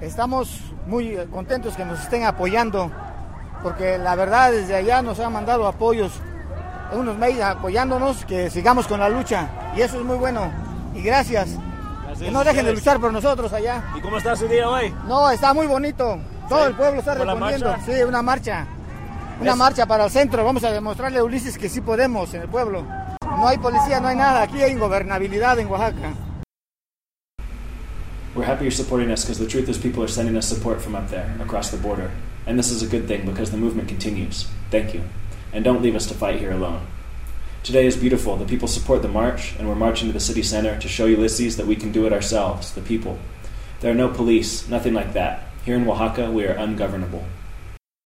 Estamos muy contentos que nos estén apoyando, porque la verdad desde allá nos han mandado apoyos, unos mails apoyándonos, que sigamos con la lucha, y eso es muy bueno, y gracias. Que no dejen de luchar por nosotros allá. ¿Y cómo está su día hoy? No, está muy bonito, todo el pueblo está respondiendo. Sí, una marcha para el centro, vamos a demostrarle a Ulises que sí podemos en el pueblo. No hay policía, no hay nada, aquí hay ingobernabilidad en Oaxaca. We're happy you're supporting us because the truth is people are sending us support from up there, across the border. And this is a good thing because the movement continues. Thank you. And don't leave us to fight here alone. Today is beautiful. The people support the march, and we're marching to the city center to show Ulysses that we can do it ourselves, the people. There are no police, nothing like that. Here in Oaxaca, we are ungovernable.